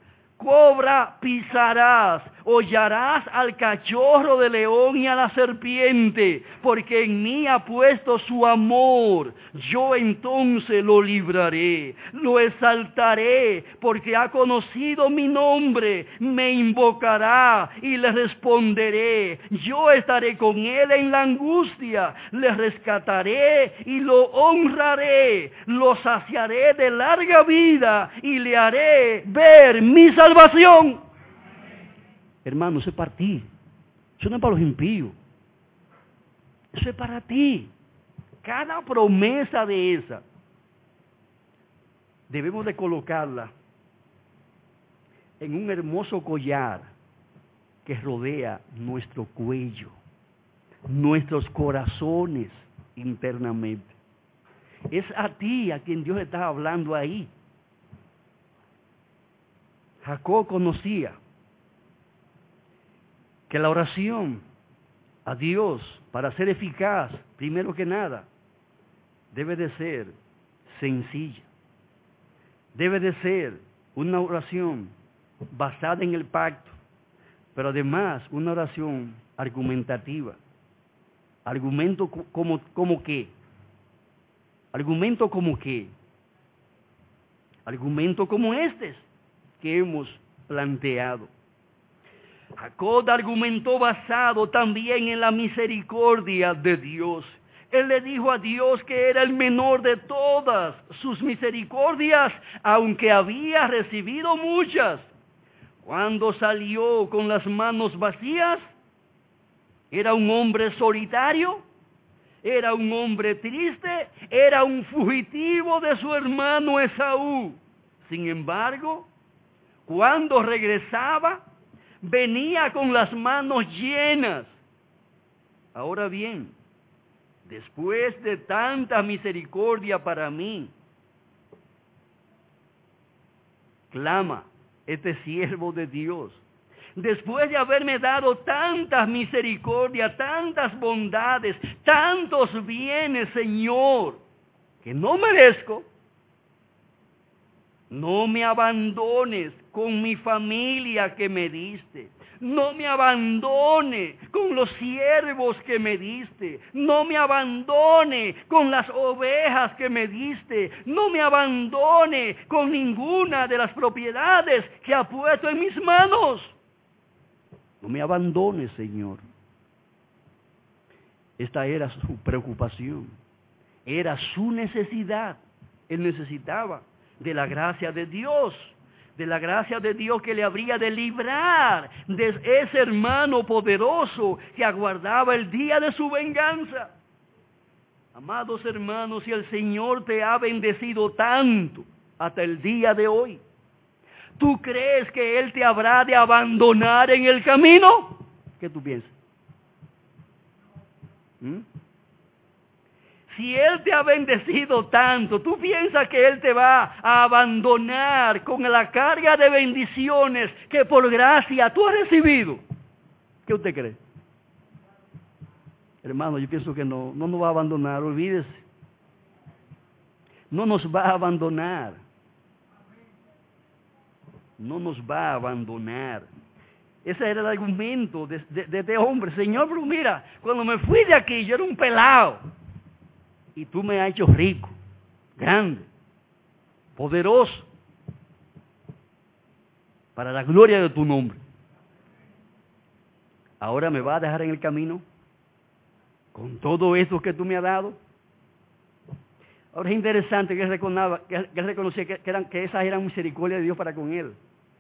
Speaker 1: cobra pisarás, hollarás al cachorro de león y a la serpiente, porque en mí ha puesto su amor. Yo entonces lo libraré, lo exaltaré, porque ha conocido mi nombre. Me invocará y le responderé. Yo estaré con él en la angustia, le rescataré y lo honraré. Lo saciaré de larga vida y le haré ver mi salvación. Hermano, eso es para ti. Eso no es para los impíos. Eso es para ti. Cada promesa de esa debemos de colocarla en un hermoso collar que rodea nuestro cuello, nuestros corazones internamente. Es a ti a quien Dios está hablando ahí. Jacob conocía que la oración a Dios, para ser eficaz, primero que nada, debe de ser sencilla. Debe de ser una oración basada en el pacto, pero además una oración argumentativa. Argumento como qué. Argumento como qué. Argumento como estos que hemos planteado. Jacob argumentó basado también en la misericordia de Dios. Él le dijo a Dios que era el menor de todas sus misericordias, aunque había recibido muchas. Cuando salió con las manos vacías, era un hombre solitario, era un hombre triste, era un fugitivo de su hermano Esaú. Sin embargo, cuando regresaba, venía con las manos llenas. Ahora bien, después de tanta misericordia para mí, clama este siervo de Dios, después de haberme dado tantas misericordias, tantas bondades, tantos bienes, Señor, que no merezco, no me abandones con mi familia que me diste. No me abandone con los siervos que me diste. No me abandone con las ovejas que me diste. No me abandone con ninguna de las propiedades que ha puesto en mis manos. No me abandone, Señor. Esta era su preocupación. Era su necesidad. Él necesitaba de la gracia de Dios. De la gracia de Dios que le habría de librar de ese hermano poderoso que aguardaba el día de su venganza. Amados hermanos, si el Señor te ha bendecido tanto hasta el día de hoy, ¿tú crees que Él te habrá de abandonar en el camino? ¿Qué tú piensas? Si Él te ha bendecido tanto, ¿tú piensas que Él te va a abandonar con la carga de bendiciones que por gracia tú has recibido? ¿Qué usted cree? Hermano, yo pienso que no nos va a abandonar, olvídese. No nos va a abandonar. No nos va a abandonar. Ese era el argumento de este hombre. Señor, pero mira, cuando me fui de aquí, yo era un pelado. Y tú me has hecho rico, grande, poderoso, para la gloria de tu nombre. Ahora me vas a dejar en el camino con todo esto que tú me has dado. Ahora es interesante que él reconocía que esas eran misericordias de Dios para con él.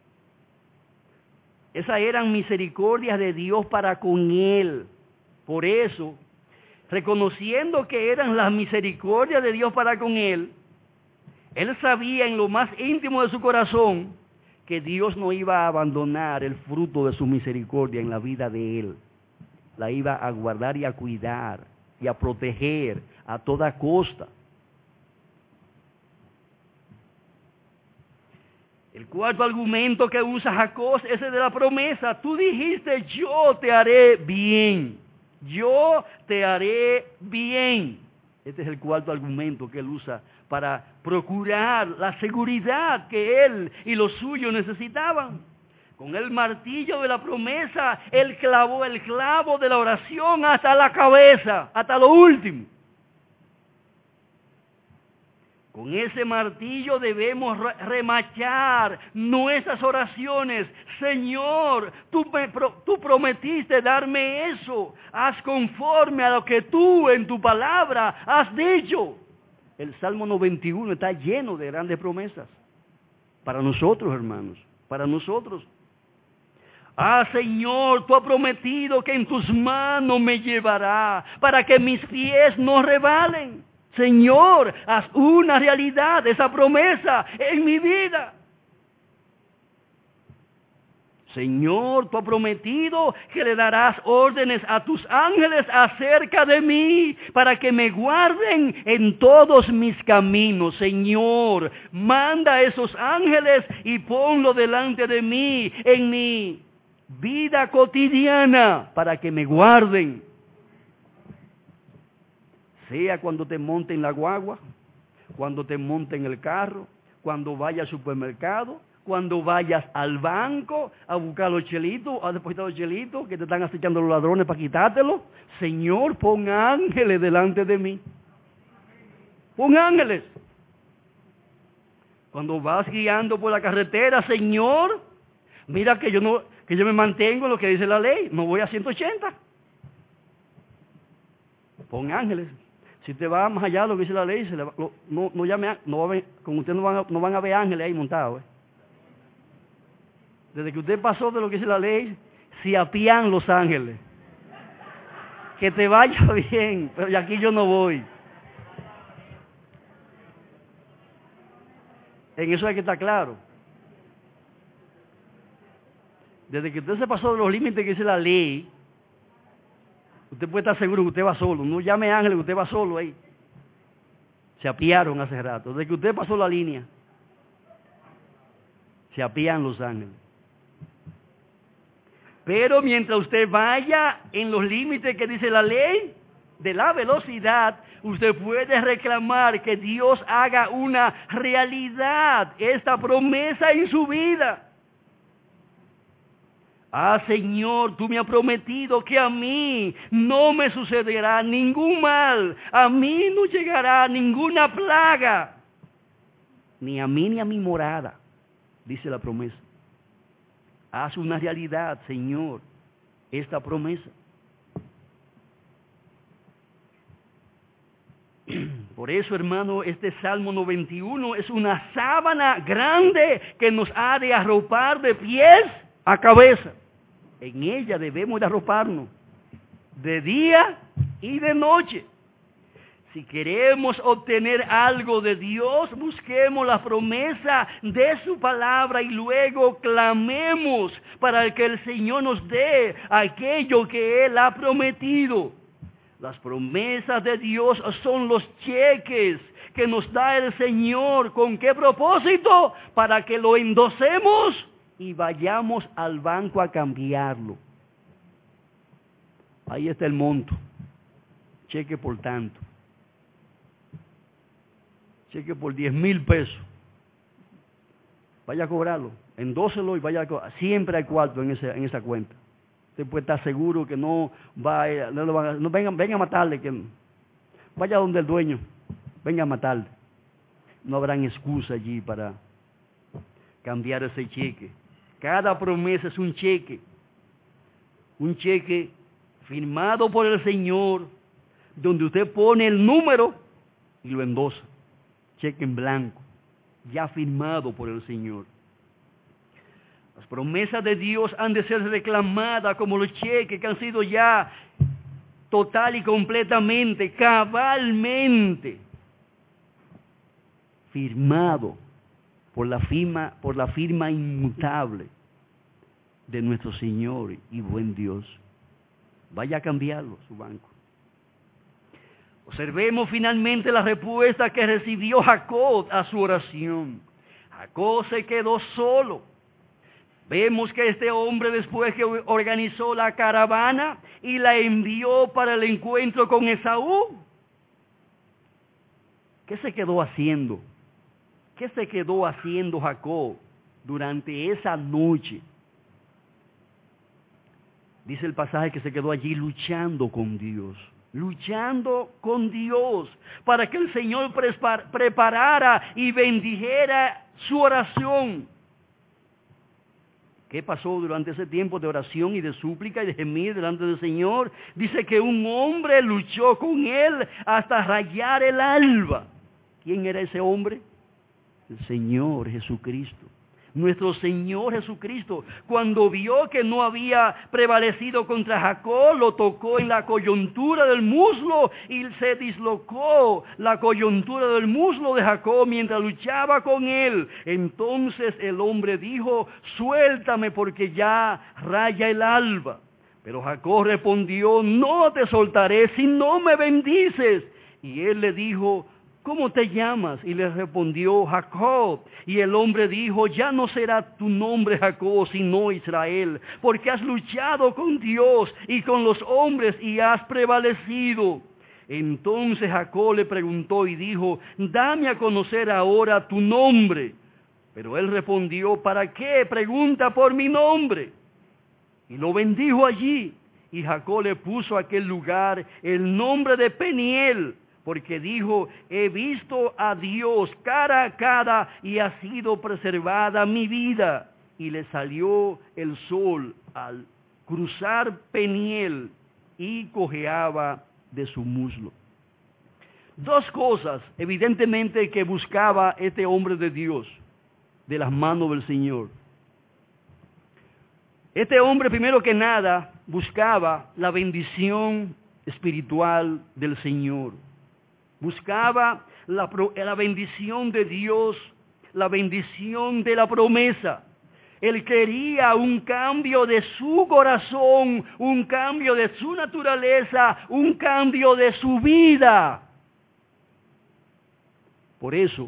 Speaker 1: Esas eran misericordias de Dios para con él. Por eso, reconociendo que eran las misericordias de Dios para con él sabía en lo más íntimo de su corazón que Dios no iba a abandonar el fruto de su misericordia en la vida de él. La iba a guardar y a cuidar y a proteger a toda costa. El cuarto argumento que usa Jacob es el de la promesa. Tú dijiste, yo te haré bien. Yo te haré bien. Este es el cuarto argumento que él usa para procurar la seguridad que él y los suyos necesitaban. Con el martillo de la promesa, él clavó el clavo de la oración hasta la cabeza, hasta lo último. Con ese martillo debemos remachar nuestras oraciones. Señor, tú prometiste darme eso. Haz conforme a lo que tú en tu palabra has dicho. El Salmo 91 está lleno de grandes promesas. Para nosotros, hermanos, para nosotros. Señor, tú has prometido que en tus manos me llevará para que mis pies no resbalen. Señor, haz una realidad esa promesa en mi vida. Señor, tú has prometido que le darás órdenes a tus ángeles acerca de mí para que me guarden en todos mis caminos. Señor, manda a esos ángeles y ponlo delante de mí en mi vida cotidiana para que me guarden. Sea cuando te monte en la guagua, cuando te monte en el carro, cuando vayas al supermercado, cuando vayas al banco a buscar los chelitos, a depositar los chelitos que te están acechando los ladrones para quitártelos. Señor, pon ángeles delante de mí. Pon ángeles. Cuando vas guiando por la carretera, Señor, mira que yo me mantengo en lo que dice la ley, no voy a 180. Pon ángeles. Si te va más allá de lo que dice la ley, con usted no van a ver ángeles ahí montados. Desde que usted pasó de lo que dice la ley, se apían los ángeles. Que te vaya bien, pero aquí yo no voy. En eso hay que estar claro. Desde que usted se pasó de los límites que dice la ley, usted puede estar seguro que usted va solo. No llame ángeles, que usted va solo ahí. Se apiaron hace rato. Desde que usted pasó la línea, se apían los ángeles. Pero mientras usted vaya en los límites que dice la ley de la velocidad, usted puede reclamar que Dios haga una realidad esta promesa en su vida. Señor, tú me has prometido que a mí no me sucederá ningún mal, a mí no llegará ninguna plaga, ni a mí ni a mi morada, dice la promesa. Haz una realidad, Señor, esta promesa. Por eso, hermano, este Salmo 91 es una sábana grande que nos ha de arropar de pies a cabeza. En ella debemos de arroparnos de día y de noche. Si queremos obtener algo de Dios, busquemos la promesa de su palabra y luego clamemos para que el Señor nos dé aquello que Él ha prometido. Las promesas de Dios son los cheques que nos da el Señor. ¿Con qué propósito? Para que lo endosemos y vayamos al banco a cambiarlo. Ahí está el monto. Cheque por tanto. Cheque por 10,000 pesos. Vaya a cobrarlo. Endóselo y vaya a cobrar. Siempre hay cuarto en esa cuenta. Usted puede estar seguro que no venga a matarle. Que vaya donde el dueño. Venga a matarle. No habrán excusa allí para cambiar ese cheque. Cada promesa es un cheque. Un cheque firmado por el Señor, donde usted pone el número y lo endosa. Cheque en blanco, ya firmado por el Señor. Las promesas de Dios han de ser reclamadas como los cheques que han sido ya total y completamente, cabalmente firmado por la firma inmutable de nuestro Señor y buen Dios. Vaya a cambiarlo, su banco. Observemos finalmente la respuesta que recibió Jacob a su oración. Jacob se quedó solo. Vemos que este hombre, después que organizó la caravana y la envió para el encuentro con Esaú, ¿qué se quedó haciendo? ¿Qué se quedó haciendo Jacob durante esa noche? Dice el pasaje que se quedó allí luchando con Dios para que el Señor preparara y bendijera su oración. ¿Qué pasó durante ese tiempo de oración y de súplica y de gemir delante del Señor? Dice que un hombre luchó con él hasta rayar el alba. ¿Quién era ese hombre? El Señor Jesucristo. Nuestro Señor Jesucristo, cuando vio que no había prevalecido contra Jacob, lo tocó en la coyuntura del muslo y se dislocó la coyuntura del muslo de Jacob mientras luchaba con él. Entonces el hombre dijo: suéltame porque ya raya el alba. Pero Jacob respondió: no te soltaré si no me bendices. Y él le dijo: ¿cómo te llamas? Y le respondió: Jacob. Y el hombre dijo: ya no será tu nombre Jacob, sino Israel, porque has luchado con Dios y con los hombres y has prevalecido. Entonces Jacob le preguntó y dijo: dame a conocer ahora tu nombre. Pero él respondió: ¿para qué pregunta por mi nombre? Y lo bendijo allí. Y Jacob le puso a aquel lugar el nombre de Peniel, porque dijo: he visto a Dios cara a cara y ha sido preservada mi vida. Y le salió el sol al cruzar Peniel y cojeaba de su muslo. Dos cosas, evidentemente, que buscaba este hombre de Dios de las manos del Señor. Este hombre, primero que nada, buscaba la bendición espiritual del Señor. Buscaba la bendición de Dios, la bendición de la promesa. Él quería un cambio de su corazón, un cambio de su naturaleza, un cambio de su vida. Por eso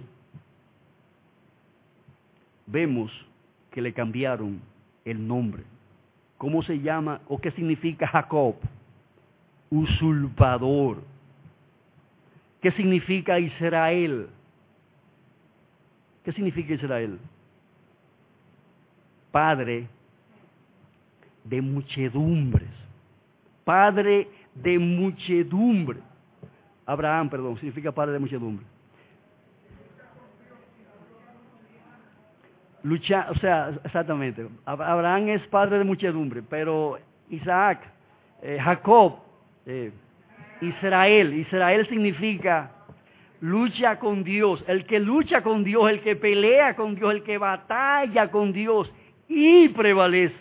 Speaker 1: vemos que le cambiaron el nombre. ¿Cómo se llama o qué significa Jacob? Usurpador. ¿Qué significa Israel? ¿Qué significa Israel? Padre de muchedumbres. Padre de muchedumbre. Abraham, perdón, significa padre de muchedumbre. Lucha, o sea, exactamente. Abraham es padre de muchedumbre, pero Isaac, Jacob, Israel significa lucha con Dios. El que lucha con Dios, el que pelea con Dios, el que batalla con Dios y prevalece.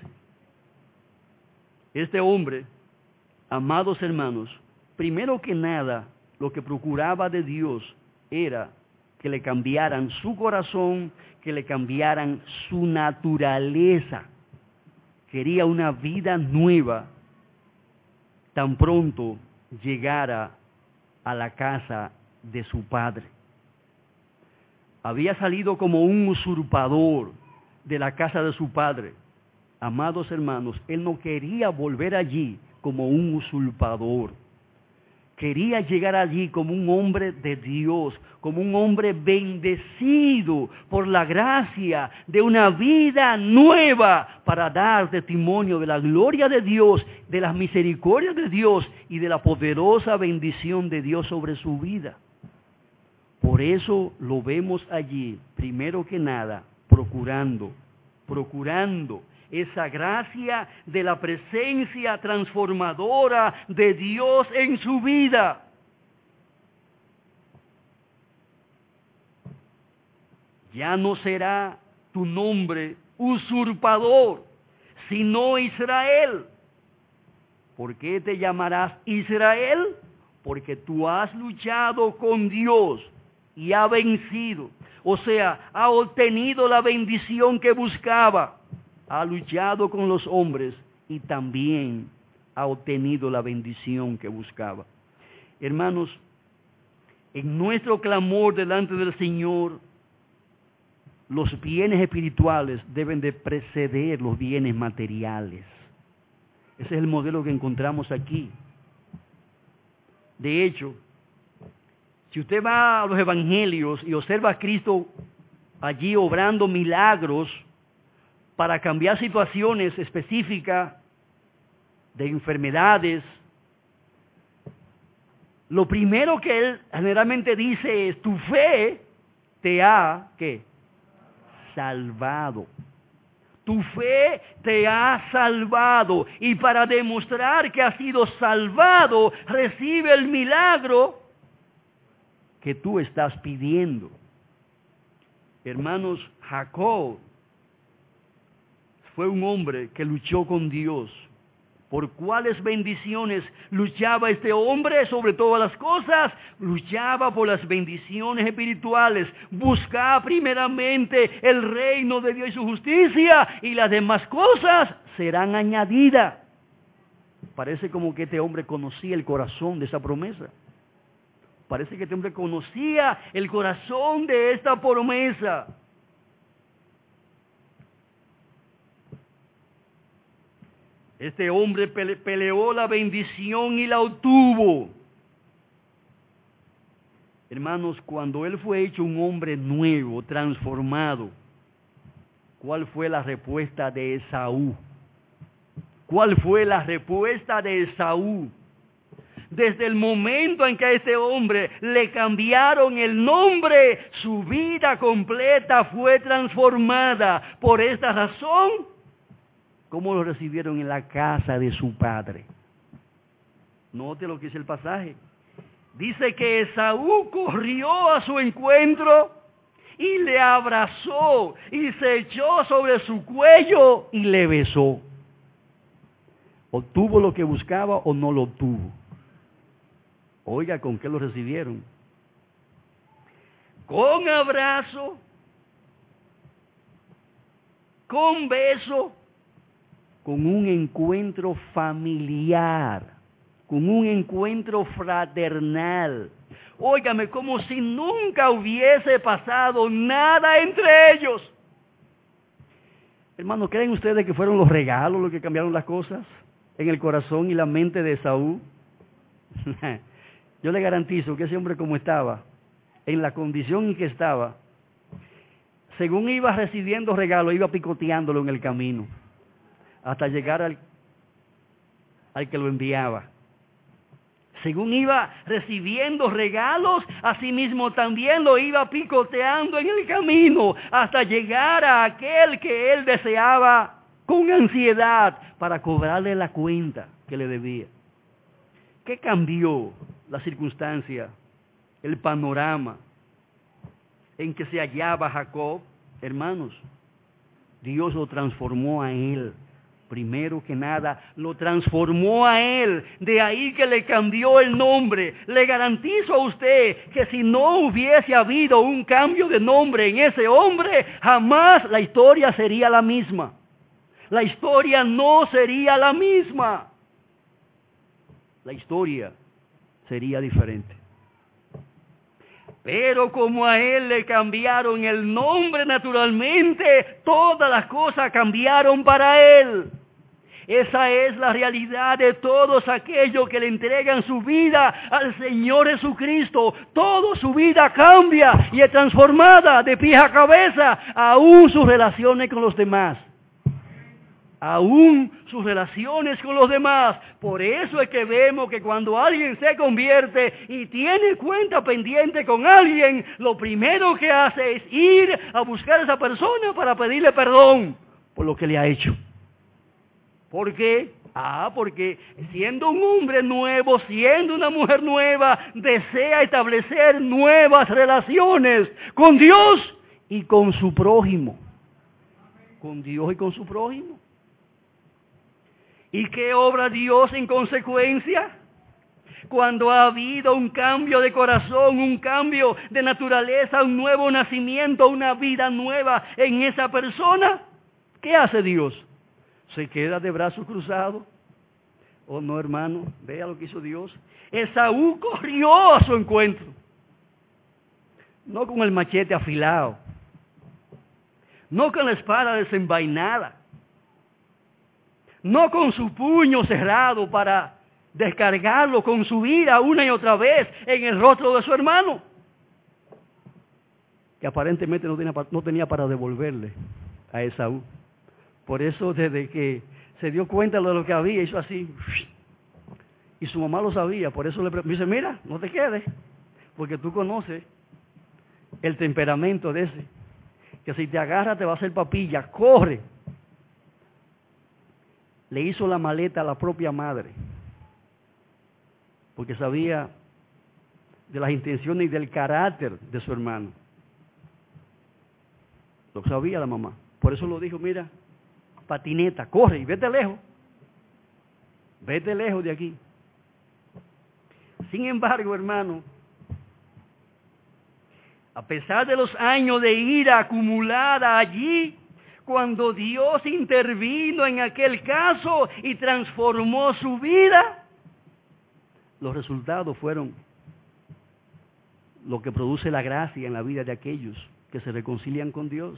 Speaker 1: Este hombre, amados hermanos, primero que nada, lo que procuraba de Dios era que le cambiaran su corazón, que le cambiaran su naturaleza. Quería una vida nueva tan pronto llegara a la casa de su padre. Había salido como un usurpador de la casa de su padre. Amados hermanos, él no quería volver allí como un usurpador. Quería llegar allí como un hombre de Dios, como un hombre bendecido por la gracia de una vida nueva para dar testimonio de la gloria de Dios, de las misericordias de Dios y de la poderosa bendición de Dios sobre su vida. Por eso lo vemos allí, primero que nada, procurando esa gracia de la presencia transformadora de Dios en su vida. Ya no será tu nombre usurpador, sino Israel. ¿Por qué te llamarás Israel? Porque tú has luchado con Dios y ha vencido. O sea, ha obtenido la bendición que buscaba. Ha luchado con los hombres y también ha obtenido la bendición que buscaba. Hermanos, en nuestro clamor delante del Señor, los bienes espirituales deben de preceder los bienes materiales. Ese es el modelo que encontramos aquí. De hecho, si usted va a los evangelios y observa a Cristo allí obrando milagros para cambiar situaciones específicas de enfermedades, lo primero que él generalmente dice es: tu fe te ha, ¿qué?, salvado. Tu fe te ha salvado. Y para demostrar que has sido salvado, recibe el milagro que tú estás pidiendo. Hermanos, Jacob fue un hombre que luchó con Dios. ¿Por cuáles bendiciones luchaba este hombre? Sobre todas las cosas, luchaba por las bendiciones espirituales. Buscaba primeramente el reino de Dios y su justicia, y las demás cosas serán añadidas. Parece como que este hombre conocía el corazón de esa promesa. Parece que este hombre conocía el corazón de esta promesa. Este hombre peleó la bendición y la obtuvo. Hermanos, cuando él fue hecho un hombre nuevo, transformado, ¿cuál fue la respuesta de Esaú? ¿Cuál fue la respuesta de Esaú? Desde el momento en que a este hombre le cambiaron el nombre, su vida completa fue transformada. Por esta razón, ¿cómo lo recibieron en la casa de su padre? Note lo que dice el pasaje. Dice que Esaú corrió a su encuentro y le abrazó y se echó sobre su cuello y le besó. ¿Obtuvo lo que buscaba o no lo obtuvo? Oiga, ¿con qué lo recibieron? Con abrazo, con beso, con un encuentro familiar, con un encuentro fraternal. Óigame, como si nunca hubiese pasado nada entre ellos. Hermanos, ¿creen ustedes que fueron los regalos los que cambiaron las cosas en el corazón y la mente de Esaú? Yo le garantizo que ese hombre, como estaba, en la condición en que estaba, según iba recibiendo regalos, iba picoteándolo en el camino, hasta llegar al que lo enviaba. Según iba recibiendo regalos, asimismo también lo iba picoteando en el camino hasta llegar a aquel que él deseaba con ansiedad para cobrarle la cuenta que le debía. ¿Qué cambió la circunstancia, el panorama en que se hallaba Jacob? Hermanos, Dios lo transformó a él. Primero que nada, lo transformó a él. De ahí que le cambió el nombre. Le garantizo a usted que si no hubiese habido un cambio de nombre en ese hombre, jamás la historia sería la misma. La historia no sería la misma. La historia sería diferente. Pero como a él le cambiaron el nombre naturalmente, todas las cosas cambiaron para él. Esa es la realidad de todos aquellos que le entregan su vida al Señor Jesucristo. Toda su vida cambia y es transformada de pies a cabeza, aún sus relaciones con los demás. Aún sus relaciones con los demás. Por eso es que vemos que cuando alguien se convierte y tiene cuenta pendiente con alguien, lo primero que hace es ir a buscar a esa persona para pedirle perdón por lo que le ha hecho. ¿Por qué? Porque siendo un hombre nuevo, siendo una mujer nueva, desea establecer nuevas relaciones con Dios y con su prójimo. Con Dios y con su prójimo. ¿Y qué obra Dios en consecuencia? Cuando ha habido un cambio de corazón, un cambio de naturaleza, un nuevo nacimiento, una vida nueva en esa persona, ¿qué hace Dios? ¿Se queda de brazos cruzados? Oh no, hermano, vea lo que hizo Dios. Esaú corrió a su encuentro. No con el machete afilado. No con la espada desenvainada. No con su puño cerrado para descargarlo con su ira una y otra vez en el rostro de su hermano, que aparentemente no tenía para devolverle a Esaú. Por eso desde que se dio cuenta de lo que había, hizo así. Y su mamá lo sabía, por eso le dice, mira, no te quedes, porque tú conoces el temperamento de ese, que si te agarra te va a hacer papilla, corre. Le hizo la maleta a la propia madre, porque sabía de las intenciones y del carácter de su hermano. Lo sabía la mamá. Por eso lo dijo, mira, patineta, corre y vete lejos. Vete lejos de aquí. Sin embargo, hermano, a pesar de los años de ira acumulada allí, cuando Dios intervino en aquel caso y transformó su vida, los resultados fueron lo que produce la gracia en la vida de aquellos que se reconcilian con Dios.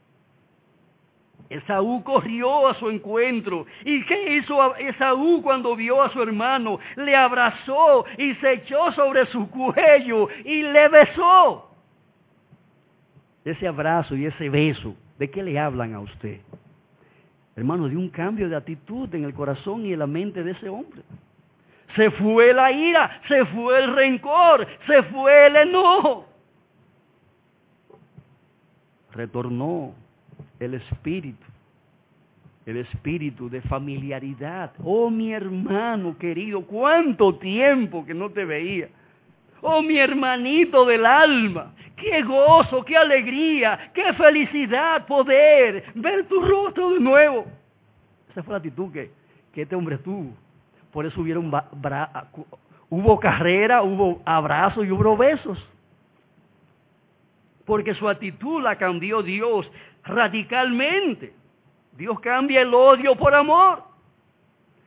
Speaker 1: Esaú corrió a su encuentro. ¿Y qué hizo Esaú cuando vio a su hermano? Le abrazó y se echó sobre su cuello y le besó. Ese abrazo y ese beso, ¿de qué le hablan a usted? Hermano, de un cambio de actitud en el corazón y en la mente de ese hombre. Se fue la ira, se fue el rencor, se fue el enojo. Retornó el espíritu de familiaridad. Oh, mi hermano querido, cuánto tiempo que no te veía. Oh, mi hermanito del alma, qué gozo, qué alegría, qué felicidad poder ver tu rostro de nuevo. Esa fue la actitud que este hombre tuvo. Por eso hubo carrera, hubo abrazos y hubo besos. Porque su actitud la cambió Dios radicalmente. Dios cambia el odio por amor.